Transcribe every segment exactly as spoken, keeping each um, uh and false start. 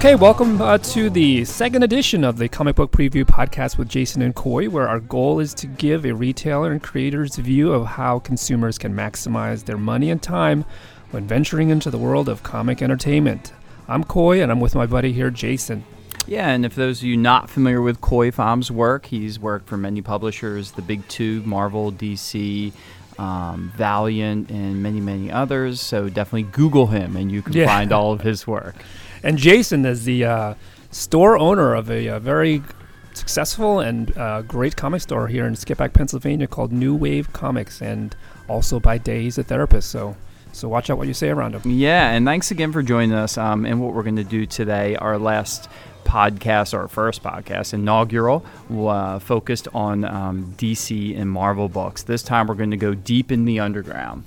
Okay, welcome uh, to the second edition of the Comic Book Preview Podcast with Jason and Coy, where our goal is to give a retailer and creator's view of how consumers can maximize their money and time when venturing into the world of comic entertainment. I'm Coy, and I'm with my buddy here, Jason. Yeah, and if those of you not familiar with Coy Phom's work, he's worked for many publishers, the big two, Marvel, D C, um, Valiant, and many, many others. So definitely Google him, and you can yeah. find all of his work. And Jason is the uh, store owner of a, a very successful and uh, great comic store here in Skippack, Pennsylvania called New Wave Comics, and also by day he's a therapist, so so watch out what you say around him. Yeah, and thanks again for joining us. Um, and what we're going to do today, our last podcast, our first podcast, inaugural, uh, focused on um, D C and Marvel books. This time we're going to go deep in the underground.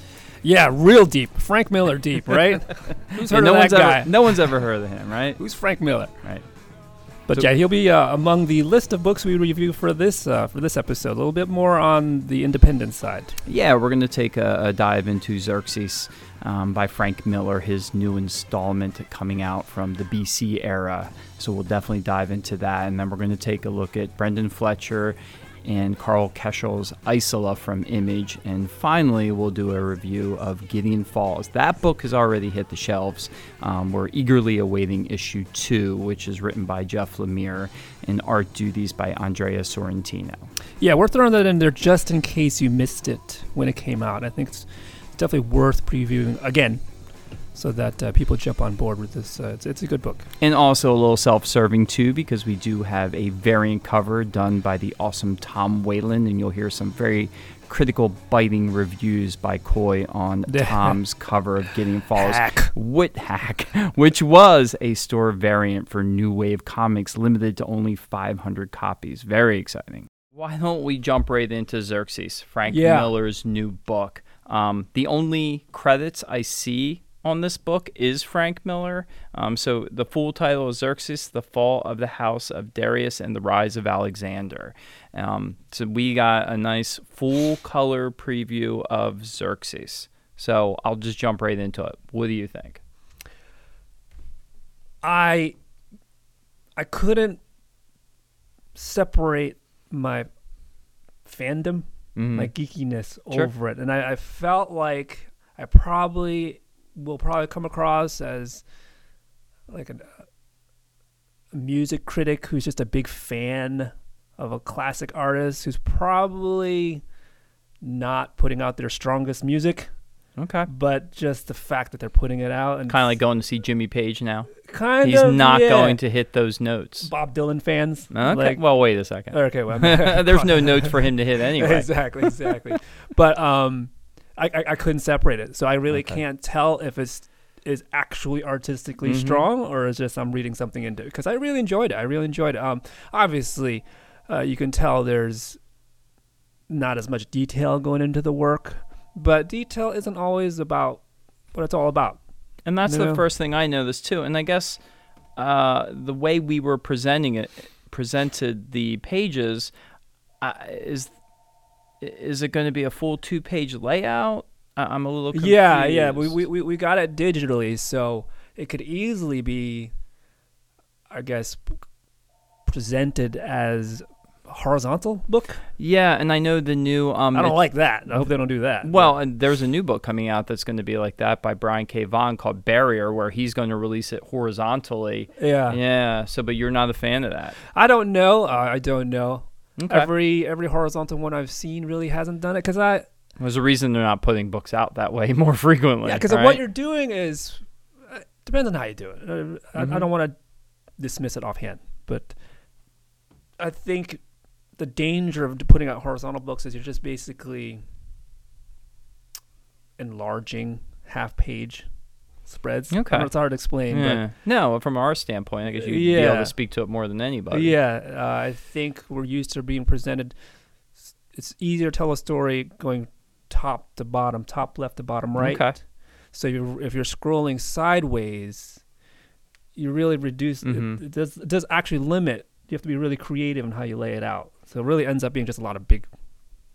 Yeah, real deep. Frank Miller deep, right? Who's heard yeah, no of that one's guy? Ever, no one's ever heard of him, right? Who's Frank Miller? Right. But so, yeah, he'll be uh, among the list of books we review for this uh, for this episode. A little bit more on the independent side. Yeah, we're going to take a, a dive into Xerxes um, by Frank Miller, his new installment coming out from the B C era. So we'll definitely dive into that. And then we're going to take a look at Brendan Fletcher and Carl Keschel's Isola from Image. And finally, we'll do a review of Gideon Falls. That book has already hit the shelves. Um, we're eagerly awaiting issue two, which is written by Jeff Lemire and art duties by Andrea Sorrentino. Yeah, we're throwing that in there just in case you missed it when it came out. I think it's definitely worth previewing again, so that uh, people jump on board with this. Uh, it's, it's a good book. And also a little self-serving, too, because we do have a variant cover done by the awesome Tom Whalen, and you'll hear some very critical, biting reviews by Coy on Tom's cover of Gideon Falls. Hack. Wit Hack, which was a store variant for New Wave Comics, limited to only five hundred copies. Very exciting. Why don't we jump right into Xerxes, Frank yeah. Miller's new book. Um, the only credits I see on this book is Frank Miller. Um, so the full title is Xerxes, The Fall of the House of Darius and the Rise of Alexander. Um, so we got a nice full color preview of Xerxes. So I'll just jump right into it. What do you think? I I couldn't separate my fandom, mm-hmm. my geekiness sure. over it. And I, I felt like I probably will probably come across as like a, a music critic who's just a big fan of a classic artist who's probably not putting out their strongest music. Okay. But just the fact that they're putting it out. And kind of like going to see Jimmy Page now. Kind He's of, He's not yeah. going to hit those notes. Bob Dylan fans. Okay. Like, well, wait a second. Okay. Well, there's no notes for him to hit anyway. Exactly, exactly. But um, I, I, I couldn't separate it. So I really okay. can't tell if it's is actually artistically mm-hmm. strong or is just I'm reading something into it. Because I really enjoyed it. I really enjoyed it. Um, obviously, uh, you can tell there's not as much detail going into the work. But detail isn't always about what it's all about. And that's you the know? first thing I noticed, too. And I guess uh, the way we were presenting it, presented the pages, uh, is is it going to be a full two-page layout? I- I'm a little confused. Yeah, yeah. We, we, we got it digitally, so it could easily be, I guess, presented as horizontal book. Yeah, and I know the new um I don't like that. I hope they don't do that. Well, but. and there's a new book coming out that's going to be like that by Brian K. Vaughan called Barrier, where he's going to release it horizontally. Yeah. Yeah, so but you're not a fan of that. I don't know. Uh, I don't know. Okay. Every every horizontal one I've seen really hasn't done it because I There's a reason they're not putting books out that way more frequently. Yeah, because right? what you're doing is uh, depends on how you do it. Uh, mm-hmm. I, I don't want to dismiss it offhand, but I think the danger of putting out horizontal books is you're just basically enlarging half-page spreads. Okay. I know it's hard to explain. Yeah. But no, from our standpoint, I guess you'd yeah. be able to speak to it more than anybody. Yeah, uh, I think we're used to being presented. It's easier to tell a story going top to bottom, top left to bottom right. Okay. So you're, if you're scrolling sideways, you really reduce. Mm-hmm. It, it, does, it does actually limit. You have to be really creative in how you lay it out. So it really ends up being just a lot of big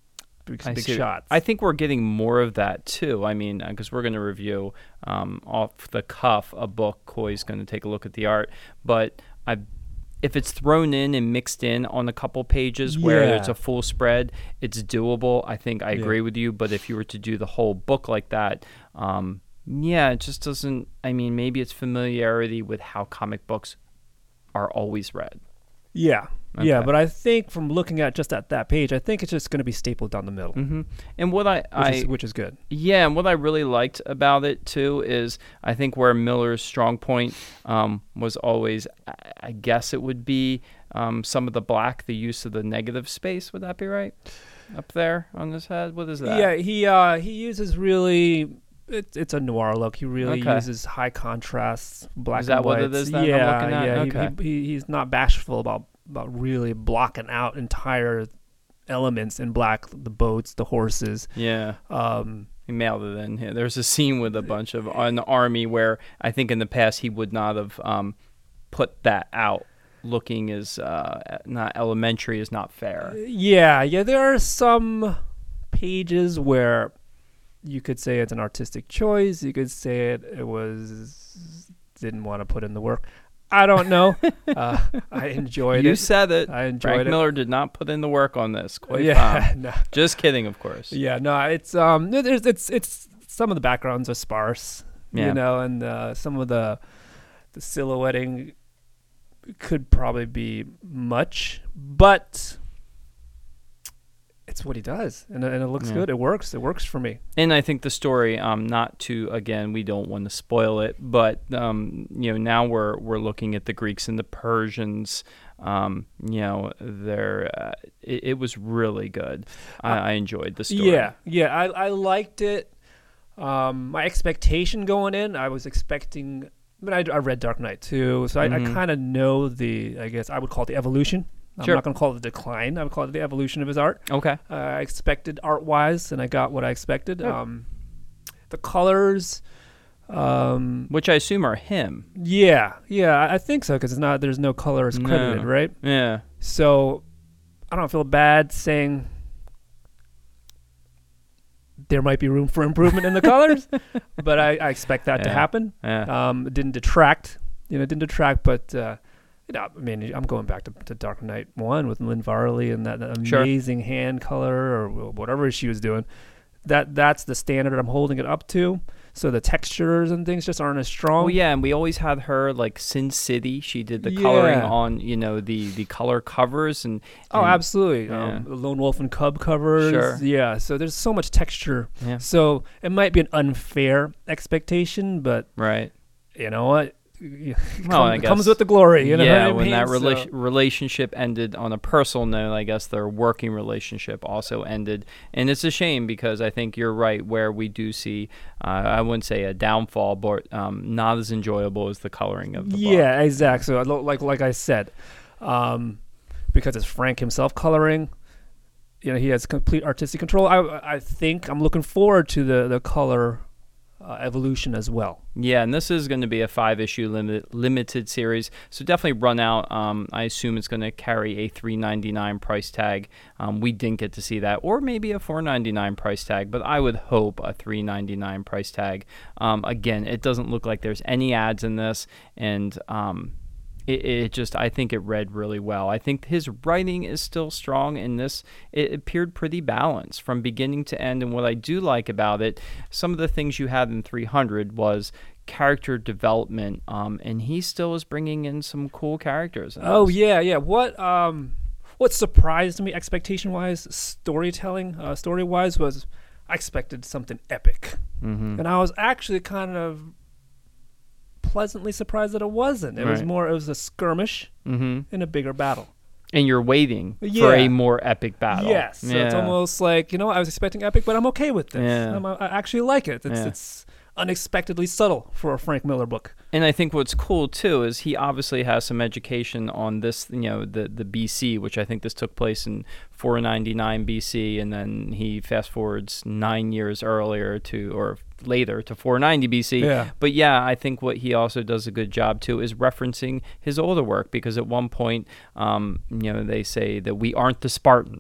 big, I big see. shots. I think we're getting more of that too. I mean, because we're going to review um, off the cuff a book. Coy's going to take a look at the art, but I, if it's thrown in and mixed in on a couple pages where Yeah. it's a full spread, it's doable. I think I agree Yeah. with you. But if you were to do the whole book like that, um, yeah, it just doesn't. I mean, maybe it's familiarity with how comic books are always read. Yeah. Yeah, Okay. but I think from looking at just at that page, I think it's just going to be stapled down the middle, hmm And what I, which, I is, which is good. yeah, and what I really liked about it too is I think where Miller's strong point um, was always, I- I guess it would be um, some of the black, the use of the negative space. Would that be right? Up there on his head, what is that? Yeah, he uh, he uses really. It's it's a noir look. He really Okay. uses high contrasts, black Is that and what whites. it is that I'm yeah, looking at? yeah. Okay. He, he, he's not bashful about about really blocking out entire elements in black. The boats, the horses. Yeah. Um, He mailed it in here. There's a scene with a bunch of an army where I think in the past he would not have um, put that out, looking as uh, not elementary is not fair. yeah, yeah. There are some pages where you could say it's an artistic choice. You could say it it was didn't want to put in the work. I don't know. uh, I enjoyed You it. said it. I enjoyed Frank it. Miller did not put in the work on this. Quite yeah, fine. no, Just kidding, of course. yeah, no. It's um, there's it's it's some of the backgrounds are sparse, Yeah. you know, and uh, some of the the silhouetting could probably be much, but it's what he does, and, and it looks Yeah. good. It works. It works for me. And I think the story, um, not to again, we don't want to spoil it, but um, you know, now we're we're looking at the Greeks and the Persians. Um, you know, they're uh, it, it was really good. I, I enjoyed the story. Yeah, yeah, I I liked it. Um, my expectation going in, I was expecting. I mean, I, I read Dark Knight too, so I, I Mhm. kind of know the. I guess I would call it the evolution. I'm Sure. not going to call it the decline. I would call it the evolution of his art. Okay. Uh, I expected art-wise, and I got what I expected. Yeah. Um, the colors, um, Which I assume are him. yeah, yeah, I, I think so because it's not. There's no colors credited, No. right? Yeah. So I don't feel bad saying there might be room for improvement in the colors, but I, I expect that to Yeah. happen. Yeah. Um, it didn't detract, you know, it didn't detract, but uh, you know, I mean, I'm going back to, to Dark Knight One with Lynn Varley and that, that Sure. amazing hand color or whatever she was doing. That that's the standard I'm holding it up to. So the textures and things just aren't as strong. Well, yeah, and we always had her like Sin City. She did the coloring Yeah. on, you know, the the color covers and. Oh, and- absolutely. yeah. Um, Lone Wolf and Cub covers. Sure. Yeah. So there's so much texture. Yeah. So it might be an unfair expectation, but Right. you know what? It Well, I it comes guess- with the glory. You know yeah, what I when mean? that So- rela- relationship ended on a personal note, I guess their working relationship also ended. And it's a shame because I think you're right where we do see, uh, I wouldn't say a downfall, but um, not as enjoyable as the coloring of the book. Yeah, exactly. So lo- like like I said, um, because it's Frank himself coloring, you know, he has complete artistic control. I I think I'm looking forward to the the color uh, evolution as well. Yeah, and this is going to be a five-issue limit, limited series, so definitely run out. Um, I assume it's going to carry a three ninety-nine price tag. Um, we didn't get to see that, or maybe a four ninety-nine price tag, but I would hope a three ninety-nine price tag. Um, again, it doesn't look like there's any ads in this, and um, it, it just, I think it read really well. I think his writing is still strong in this. It appeared pretty balanced from beginning to end. And what I do like about it, some of the things you had in three hundred was character development. Um, and he still is bringing in some cool characters. in Oh this. yeah, yeah. What um, what surprised me expectation wise, storytelling, uh, story wise, was I expected something epic, Mhm. and I was actually kind of pleasantly surprised that it wasn't. It was Right. more. It was a skirmish Mhm. in a bigger battle. And you're waiting for Yeah. a more epic battle. Yes, so it's Yeah. almost like, you know, I was expecting epic, but I'm okay with this. Yeah. I'm, I actually like it. It's Yeah. it's unexpectedly subtle for a Frank Miller book. And I think what's cool too is he obviously has some education on this, you know, the the B C, which I think this took place in four ninety-nine B C, and then he fast forwards nine years earlier to, or later to four ninety B C. Yeah. But yeah, I think what he also does a good job too is referencing his older work, because at one point, um, you know, they say that we aren't the Spartans.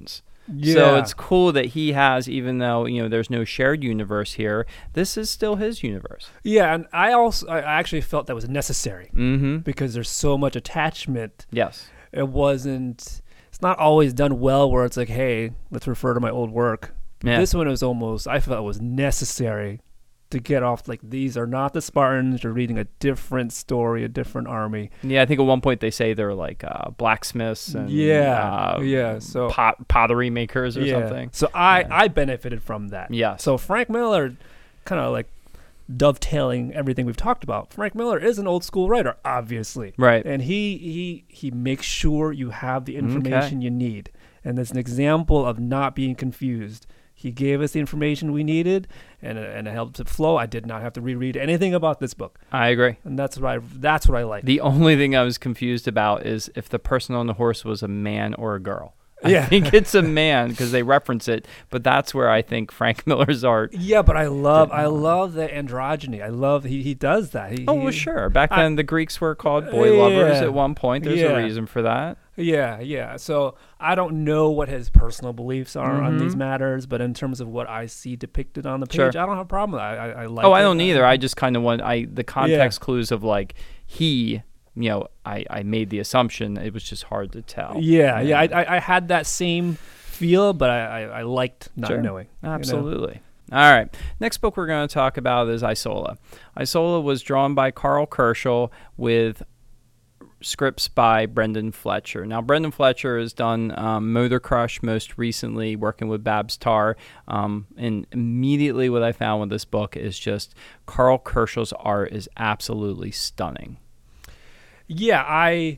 Yeah. So it's cool that he has, even though, you know, there's no shared universe here, this is still his universe. Yeah, and I also I actually felt that was necessary Mm-hmm. because there's so much attachment. Yes. It wasn't. It's not always done well where it's like, hey, let's refer to my old work. Yeah. This one was almost. I felt it was necessary to get off. Like, these are not the Spartans. You're reading a different story, a different army. Yeah, I think at one point they say they're like uh, blacksmiths and Yeah, uh, yeah. So pot, pottery makers or yeah. something. So I Yeah. I benefited from that. Yeah. So Frank Miller, kind of like dovetailing everything we've talked about. Frank Miller is an old school writer, obviously, Right. and he he he makes sure you have the information you need. And that's an example of not being confused. He gave us the information we needed, and it, and it helped it flow. I did not have to reread anything about this book, I agree. and that's what I that's what I like. The only thing I was confused about is if the person on the horse was a man or a girl. I Yeah. think it's a man because they reference it, but that's where I think Frank Miller's art. Yeah, but I love I love the androgyny. I love he he does that. He, Oh, he, well, sure. Back I- then, the Greeks were called boy lovers Yeah. at one point. There's Yeah. a reason for that. Yeah, yeah. So I don't know what his personal beliefs are on Mhm. these matters, but in terms of what I see depicted on the page, Sure. I don't have a problem with that. I, I, I like Oh, I it. don't either. I just kind of want I the context clues of like he, you know, I, I made the assumption. It was just hard to tell. Yeah, yeah. I, I I had that same feel, but I, I, I liked not Sure. knowing. you know? Absolutely. All right. Next book we're going to talk about is Isola. Isola was drawn by Carl Kerschel with scripts by Brendan Fletcher. Now, Brendan Fletcher has done um, Motor Crush most recently, working with Babs Tarr. Um, and immediately what I found with this book is just Carl Kerschel's art is absolutely stunning. Yeah, I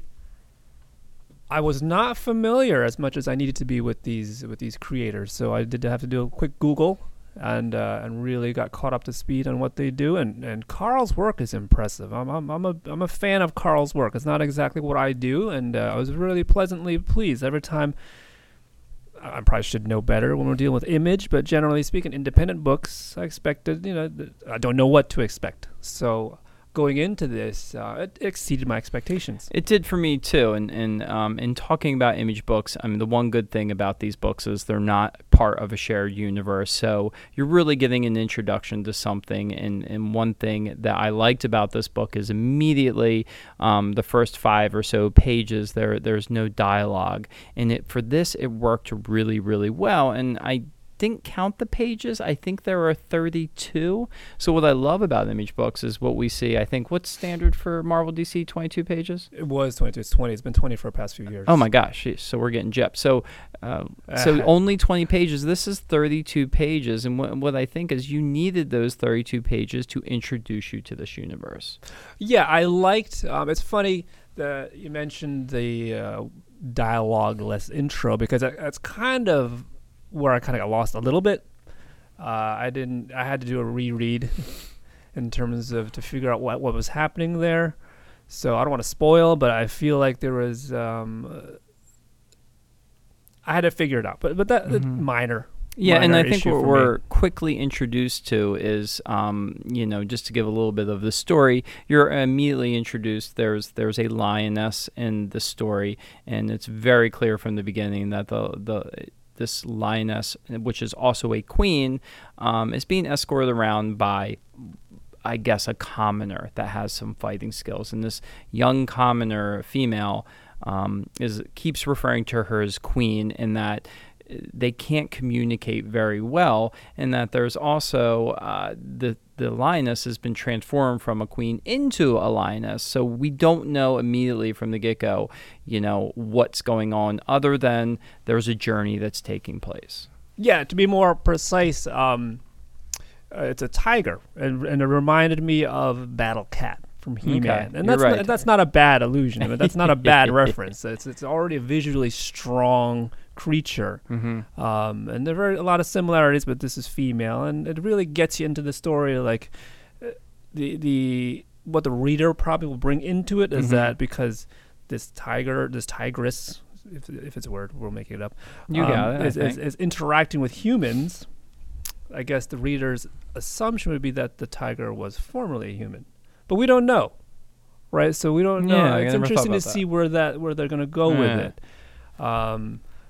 I was not familiar as much as I needed to be with these with these creators, so I did have to do a quick Google and uh, and really got caught up to speed on what they do. And, and Carl's work is impressive. I'm I'm I'm a I'm a fan of Carl's work. It's not exactly what I do, and uh, I was really pleasantly pleased every time. I probably should know better when we're dealing with Image, but generally speaking, independent books, I expected, you know, th- I don't know what to expect. So going into this, uh, it exceeded my expectations. It did for me too. And and um, in talking about Image books, I mean, the one good thing about these books is they're not part of a shared universe. So you're really getting an introduction to something. And, and one thing that I liked about this book is immediately um, the first five or so pages, there there's no dialogue. And it for this, it worked really, really well. And I didn't count the pages. I think there are thirty-two. So what I love about Image books is what we see. I think what's standard for Marvel D C, twenty-two pages? It was twenty-two. It's twenty. It's been twenty for the past few years. Oh my gosh! Jeez, so we're getting gypped. So, uh, so only twenty pages. This is thirty-two pages, and what, what I think is you needed those thirty-two pages to introduce you to this universe. Yeah, I liked. Um, it's funny that you mentioned the uh, dialogue-less intro because that, that's kind of where I kind of got lost a little bit. Uh, I didn't. I had to do a reread in terms of to figure out what what was happening there. So I don't want to spoil, but I feel like there was. Um, uh, I had to figure it out, but but that Mhm. minor. Yeah, and minor I think issue what for we're me. quickly introduced to is, um, you know, just to give a little bit of the story, you're immediately introduced. There's there's a lioness in the story, and it's very clear from the beginning that the the this lioness, which is also a queen, um, is being escorted around by, I guess, a commoner that has some fighting skills. And this young commoner, female, um, is keeps referring to her as queen, in that they can't communicate very well, and that there's also uh, the the lioness has been transformed from a queen into a lioness. So we don't know immediately from the get-go, you know, what's going on, other than there's a journey that's taking place. Yeah, to be more precise, um, uh, it's a tiger, and, and it reminded me of Battle Cat from He-Man, Okay, and you're that's right. not, that's not a bad illusion. I mean, that's not a bad reference. It's it's already a visually strong creature, Mm-hmm. um, and there are a lot of similarities, but this is female, and it really gets you into the story. Like uh, the the what the reader probably will bring into it is Mhm. that because this tiger, this tigress, if if it's a word, we'll make it up. You got it, I Is, is, think. is interacting with humans. I guess the reader's assumption would be that the tiger was formerly a human, but we don't know, right? So we don't know. Yeah, I It's never thought interesting to about that. see where that where they're going to go Yeah. with it. Um,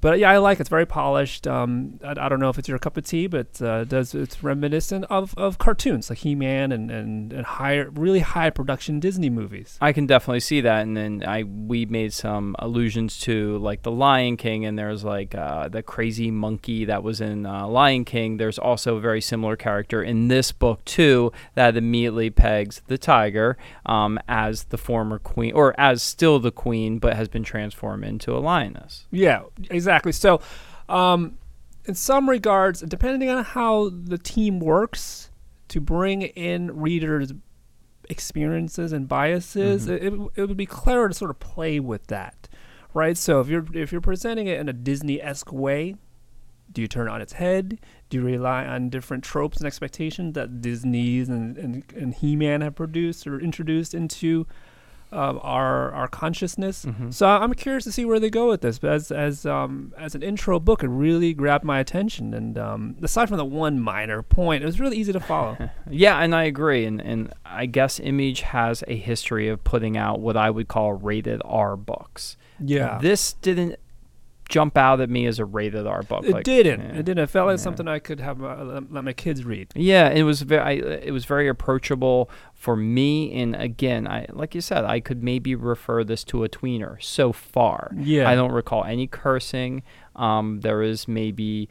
but yeah, I like it. It's very polished. Um, I, I don't know if it's your cup of tea, but uh, does it's reminiscent of, of cartoons like He-Man and, and, and higher, really high production Disney movies. I can definitely see that, and then I we made some allusions to like the Lion King, and there's like uh, the crazy monkey that was in uh, Lion King. There's also a very similar character in this book too that immediately pegs the tiger um, as the former queen, or as still the queen, but has been transformed into a lioness. Yeah, exactly. Exactly. So, um, in some regards, depending on how the team works to bring in readers' experiences and biases, mm-hmm. it, it would be clever to sort of play with that, right? So, if you're if you're presenting it in a Disney-esque way, do you turn it on its head? Do you rely on different tropes and expectations that Disney's and, and, and He-Man have produced or introduced into Um, our our consciousness? Mm-hmm. So I'm curious to see where they go with this. But as as um, as an intro book, it really grabbed my attention. And um, aside from the one minor point, it was really easy to follow. Yeah, and I agree. And and I guess Image has a history of putting out what I would call rated R books. Yeah, this didn't jump out at me as a rated R book. It like, didn't. Yeah. It didn't. It felt like yeah. something I could have uh, let my kids read. Yeah, it was very. It was very approachable for me. And again, I like you said, I could maybe refer this to a tweener. So far, yeah, I don't recall any cursing. Um, there is maybe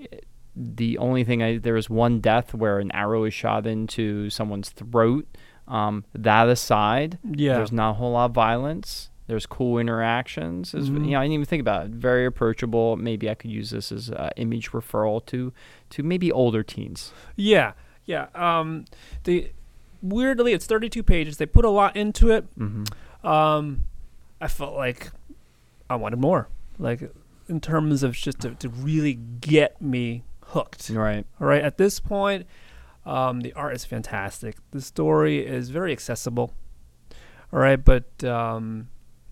the only thing. I there is one death where an arrow is shot into someone's throat. Um, that aside, yeah, there's not a whole lot of violence. There's cool interactions. It's, mm-hmm. You know, I didn't even think about it. Very approachable. Maybe I could use this as uh, Image referral to, to maybe older teens. Yeah, yeah. Um, the weirdly, it's thirty-two pages. They put a lot into it. Mm-hmm. Um, I felt like I wanted more. Like in terms of just to, to really get me hooked. Right. All right. At this point, um, the art is fantastic. The story is very accessible. All right, but. Um,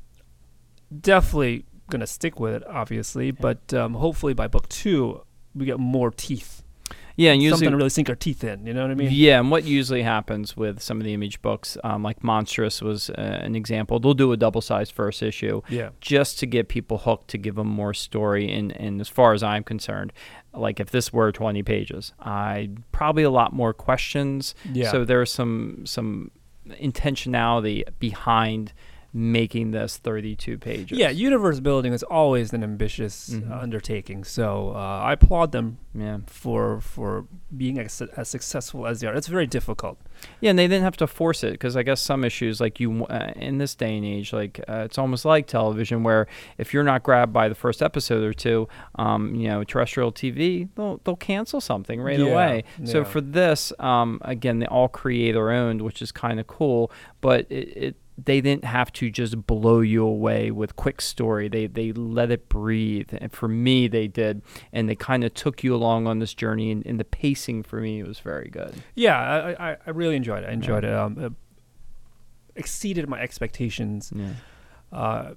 Definitely gonna stick with it, obviously, yeah. but um, hopefully by book two we get more teeth. Yeah, and usually something to really sink our teeth in. You know what I mean? Yeah, and what usually happens with some of the Image books, um, like Monstrous was uh, an example. They'll do a double-sized first issue, yeah, just to get people hooked, to give them more story. And and as far as I'm concerned, like if this were twenty pages, I probably a lot more questions. Yeah. So there's some some intentionality behind making this thirty-two pages. Yeah, universe building is always an ambitious mm-hmm. uh, undertaking. So uh, I applaud them yeah. for for being as, as successful as they are. It's very difficult. Yeah, and they didn't have to force it, because I guess some issues, like you uh, in this day and age, like uh, it's almost like television, where if you're not grabbed by the first episode or two, um, you know, terrestrial T V, they'll they'll cancel something right yeah, away. Yeah. So for this, um, again, they all creator owned, which is kind of cool, but it. it they didn't have to just blow you away with quick story. They they let it breathe. And for me, they did. And they kind of took you along on this journey. And, and the pacing for me was very good. Yeah, I I, I really enjoyed it. I enjoyed yeah. it. Um, it exceeded my expectations. Yeah. Uh,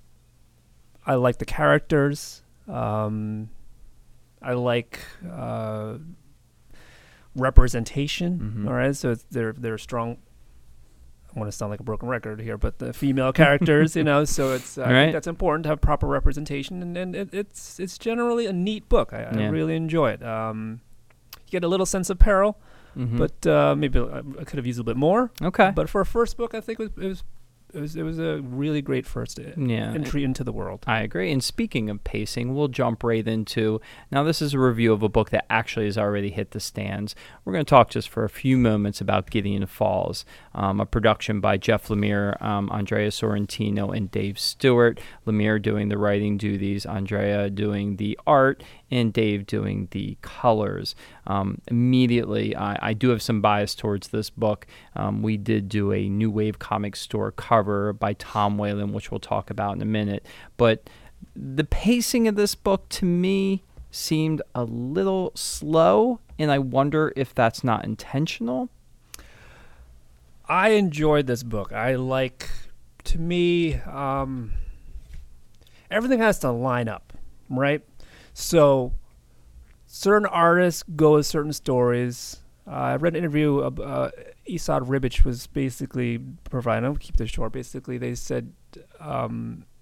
I like the characters. Um, I like uh, representation. Mm-hmm. All right, so it's, they're they're strong. I want to sound like a broken record here, but the female characters, you know, so it's uh, right. I think that's important to have proper representation, and, and it, it's it's generally a neat book. I, yeah. I really enjoy it. Um, you get a little sense of peril, mm-hmm. but uh, maybe I, I could have used a little bit more. Okay, but for a first book, I think it was it was it was, it was a really great first uh, yeah. entry into the world. I agree. And speaking of pacing, we'll jump right into, now this is a review of a book that actually has already hit the stands. We're going to talk just for a few moments about Gideon Falls, um, a production by Jeff Lemire, um, Andrea Sorrentino, and Dave Stewart. Lemire doing the writing duties, Andrea doing the art, and Dave doing the colors. Um, immediately, I, I do have some bias towards this book. Um, we did do a New Wave Comic Store cover by Tom Whalen, which we'll talk about in a minute. But the pacing of this book, to me, seemed a little slow, and I wonder if that's not intentional. I enjoyed this book. I like, to me, um, everything has to line up, right? So certain artists go with certain stories. Uh, I read an interview of uh, Esad Ribic was basically providing, I'll keep this short, basically they said um,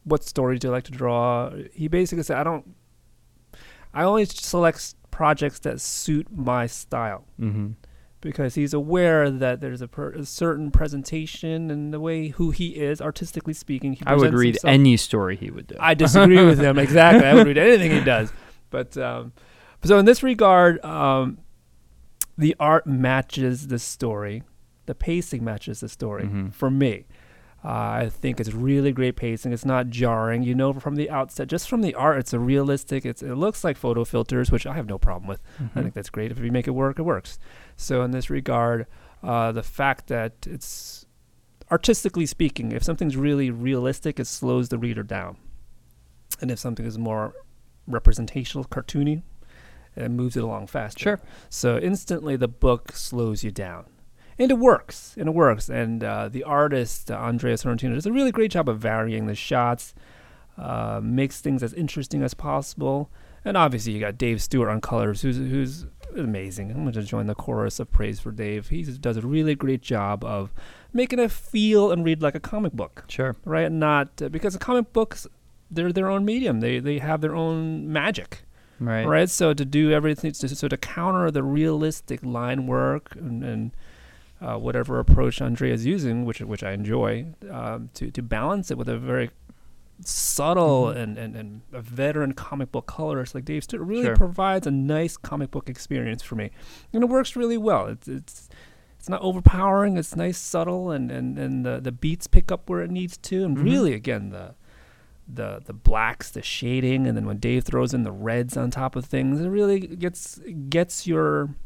what stories do you like to draw? He basically said, I don't, I only select s- projects that suit my style. Mm-hmm. Because he's aware that there's a, per, a certain presentation and the way who he is, artistically speaking. He I would presents read himself. any story he would do. I disagree with him, exactly. I would read anything he does. But um, so in this regard, um, the art matches the story. The pacing matches the story Mhm. for me. Uh, I think it's really great pacing. It's not jarring. You know from the outset, just from the art, it's a realistic. It's, it looks like photo filters, which I have no problem with. Mhm. I think that's great. If you make it work, it works. So in this regard, uh, the fact that it's artistically speaking, if something's really realistic, it slows the reader down. And if something is more representational, cartoony, it moves it along faster. Sure. So instantly the book slows you down. And it works. And it works. And uh, the artist, uh, Andrea Sorrentino, does a really great job of varying the shots, uh, makes things as interesting as possible. And obviously you got Dave Stewart on colors, who's who's amazing. I'm going to join the chorus of praise for Dave. He does a really great job of making it feel and read like a comic book. Sure. Right? Not uh, because the comic books, they're their own medium. They they have their own magic. Right. Right? So to do everything, so, so to counter the realistic line work and, and uh, whatever approach Andrea is using, which which I enjoy, um, to, to balance it with a very subtle Mhm. and, and, and a veteran comic book colorist like Dave Stewart really Sure. provides a nice comic book experience for me. And it works really well. It's it's it's not overpowering. It's nice, subtle, and, and, and the, the beats pick up where it needs to. And Mhm. really, again, the the the blacks, the shading, and then when Dave throws in the reds on top of things, it really gets gets your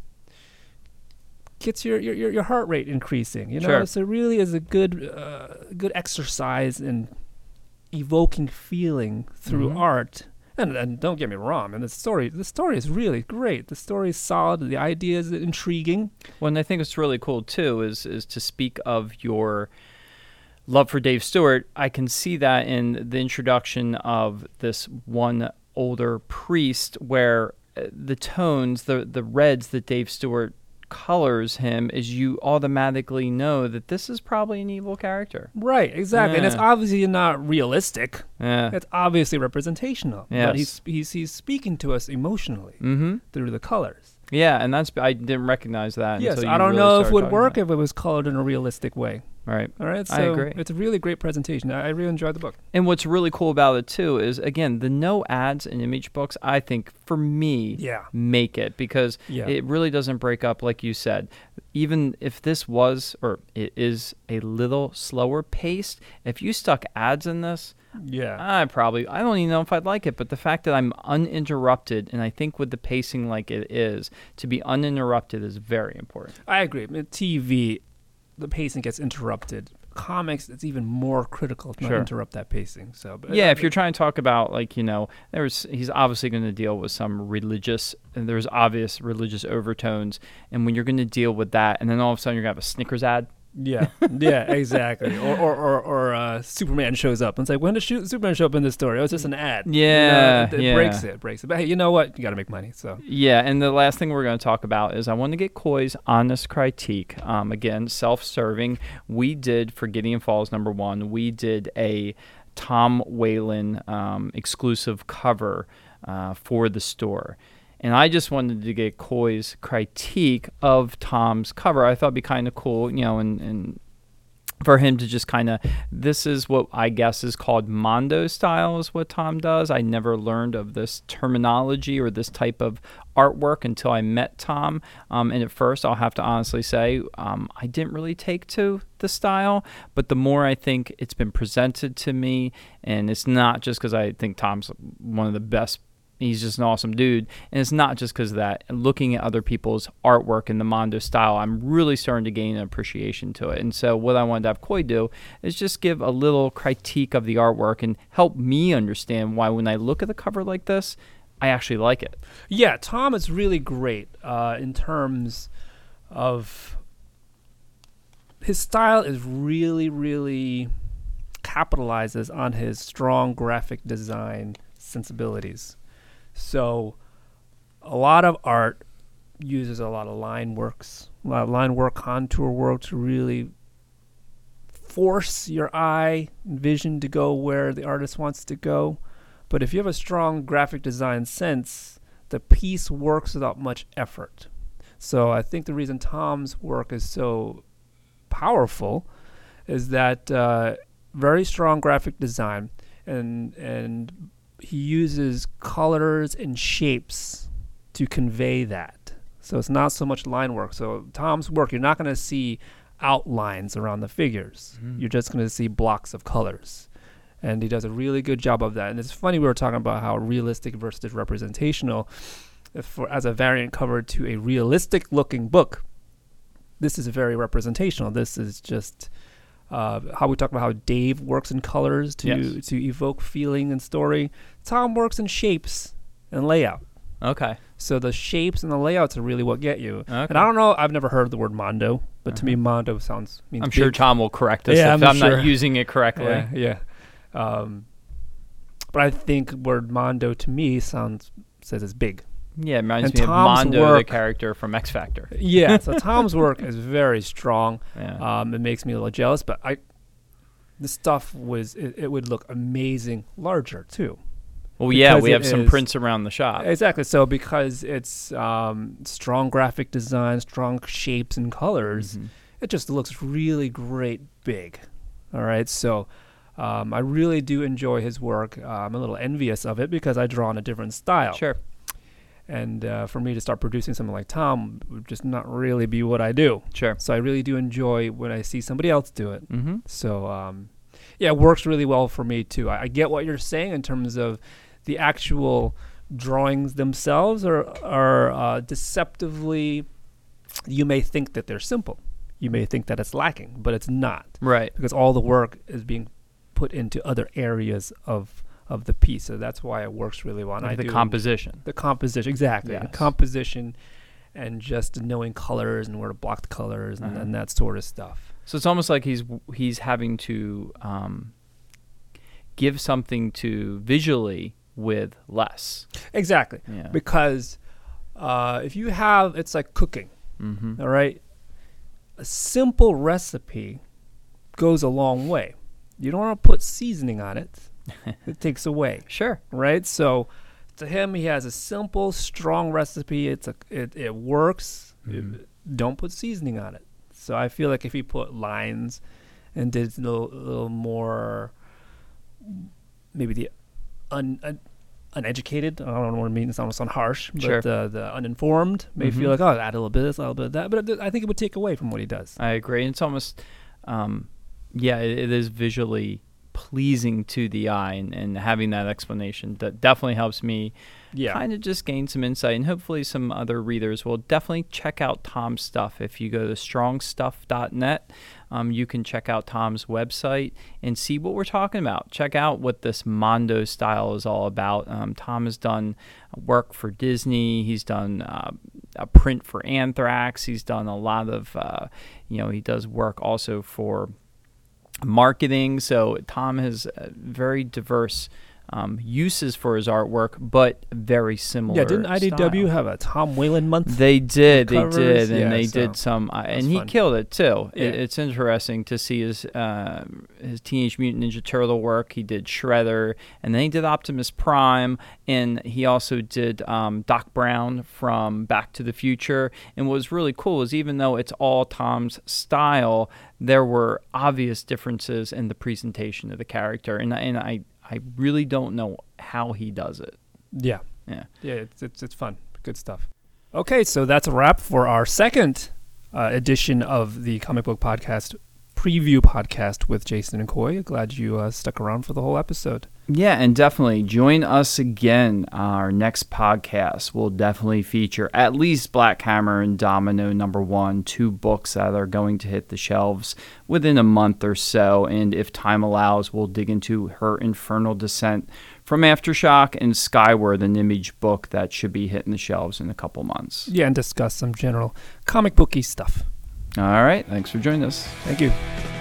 gets your your, your, your heart rate increasing. You know, Sure. so it really is a good uh, good exercise in evoking feeling through Mhm. art. And, and don't get me wrong, and the story the story is really great. The story is solid. The idea is intriguing. Well, and I think what's really cool too is is to speak of your love for Dave Stewart. I can see that in the introduction of this one older priest, where uh, the tones, the the reds that Dave Stewart colors him, is you automatically know that this is probably an evil character. Right, exactly. And it's Yeah. obviously not realistic. Yeah. It's obviously representational. But Yes. he's he's he's speaking to us emotionally Mm-hmm. through the colors. Yeah, and that's I didn't recognize that. Yes, until I you don't really know if it started would talking work about if it was colored in a realistic way. it. Right. All right, so I agree. it's a really great presentation. I, I really enjoyed the book. And what's really cool about it too is, again, the no ads and image books, I think for me Yeah. make it, because Yeah. it really doesn't break up, like you said. Even if this was, or it is, a little slower paced, if you stuck ads in this, Yeah. I probably, I don't even know if I'd like it. But the fact that I'm uninterrupted, and I think with the pacing like it is, to be uninterrupted is very important. I agree. I mean, T V, the pacing gets interrupted. Comics, it's even more critical to not Sure. interrupt that pacing. So, but Yeah, I if you're mean, trying to talk about, like, you know, there's he's obviously going to deal with some religious, and there's obvious religious overtones, and when you're going to deal with that, and then all of a sudden you're going to have a Snickers ad. yeah, yeah, exactly. Or or or, or uh, Superman shows up and it's like, when did shoot, Superman show up in this story? Oh, it's just an ad. You know, Yeah, it, it yeah. breaks it, breaks it. But hey, you know what? You got to make money. So Yeah, and the last thing we're going to talk about is I want to get Coy's honest critique. Um, again, self-serving. We did, for Gideon Falls number one, we did a Tom Whalen um, exclusive cover uh, for the store. And I just wanted to get Coy's critique of Tom's cover. I thought it'd be kind of cool, you know, and, and for him to just kind of, this is what I guess is called Mondo style, is what Tom does. I never learned of this terminology or this type of artwork until I met Tom. Um, and at first, I'll have to honestly say, um, I didn't really take to the style. But the more I think it's been presented to me, and it's not just because I think Tom's one of the best, he's just an awesome dude. And it's not just because of that. And looking at other people's artwork in the Mondo style, I'm really starting to gain an appreciation to it. And so what I wanted to have Coy do is just give a little critique of the artwork and help me understand why when I look at the cover like this, I actually like it. yeah, Tom is really great uh, in terms of his style is really, really capitalizes on his strong graphic design sensibilities. So a lot of art uses a lot of line works, a lot of line work, contour work to really force your eye and vision to go where the artist wants to go. But if you have a strong graphic design sense, the piece works without much effort. So I think the reason Tom's work is so powerful is that uh, very strong graphic design, and and he uses colors and shapes to convey that. So it's not so much line work. So Tom's work, you're not going to see outlines around the figures. Mm-hmm. You're just going to see blocks of colors. And he does a really good job of that. And it's funny, we were talking about how realistic versus representational. If for, as a variant cover to a realistic looking book, this is very representational. This is just uh, how we talk about how Dave works in colors to yes. to evoke feeling and story. Tom works in shapes and layout. Okay. So the shapes and the layouts are really what get you. Okay. And I don't know, I've never heard the word mondo, but uh-huh. to me mondo sounds means I'm big. sure Tom will correct us yeah, if I'm, I'm sure. not using it correctly. Yeah, yeah. Um, but I think word mondo to me sounds says it's big. Yeah, it reminds and me Tom's of Mondo, work, the character from X Factor. Yeah, so Tom's work is very strong. Yeah. Um, it makes me a little jealous, but I, the stuff was it, it would look amazing larger too. Well, yeah, because we have is, some prints around the shop. Exactly. So because it's um, strong graphic design, strong shapes and colors, mm-hmm. it just looks really great big. All right, so. Um, I really do enjoy his work. Uh, I'm a little envious of it because I draw in a different style. Sure. And uh, for me to start producing something like Tom would just not really be what I do. Sure. So I really do enjoy when I see somebody else do it. Mm-hmm. So, um, yeah, it works really well for me, too. I, I get what you're saying in terms of the actual drawings themselves are, are uh, deceptively, you may think that they're simple. You may think that it's lacking, but it's not. Right. Because all the work is being put into other areas of of the piece, so that's why it works really well. And like I the do composition, the composition, exactly, yes. the composition, and just knowing colors and where to block the colors and, uh-huh. and that sort of stuff. So it's almost like he's he's having to um, give something to visually with less. Exactly, yeah. Because uh, if you have, it's like cooking. Mm-hmm. All right, a simple recipe goes a long way. You don't want to put seasoning on it. It takes away. Sure. Right? So to him, he has a simple, strong recipe. It's a it, it works. Mm-hmm. It, don't put seasoning on it. So I feel like if he put lines and did a little, a little more, maybe the un, un, uneducated, I don't know what I mean, it sounds sound harsh, but sure. uh, the uninformed may mm-hmm. feel like, oh, add a little bit of this, a little bit of that. But it, I think it would take away from what he does. I agree. It's almost... Um, Yeah, it, it is visually pleasing to the eye, and, and having that explanation that definitely helps me yeah. kind of just gain some insight, and hopefully some other readers will definitely check out Tom's stuff. If you go to strong stuff dot net, um, you can check out Tom's website and see what we're talking about. Check out what this Mondo style is all about. Um, Tom has done work for Disney. He's done uh, a print for Anthrax. He's done a lot of, uh, you know, he does work also for marketing. So Tom has uh, very diverse um, uses for his artwork, but very similar. Yeah, didn't I D W style. have a Tom Whalen month? They did, they covers? did, and yeah, they so did some, uh, and he fun. killed it too. Yeah. It, it's interesting to see his uh, his Teenage Mutant Ninja Turtle work. He did Shredder, and then he did Optimus Prime, and he also did um, Doc Brown from Back to the Future. And what was really cool is even though it's all Tom's style, there were obvious differences in the presentation of the character, and and I. I really don't know how he does it. Yeah. Yeah. Yeah, it's it's, it's fun. Good stuff. Okay, so that's a wrap for our second uh, edition of the Comic Book Podcast preview podcast with Jason and Coy. Glad you uh, stuck around for the whole episode. Yeah, and definitely join us again. Our next podcast will definitely feature at least Black Hammer and Domino number one, two books that are going to hit the shelves within a month or so. And if time allows, we'll dig into Her Infernal Descent from Aftershock and Skyward, an Image book that should be hitting the shelves in a couple months. Yeah, and discuss some general comic booky stuff. All right, thanks for joining us. Thank you.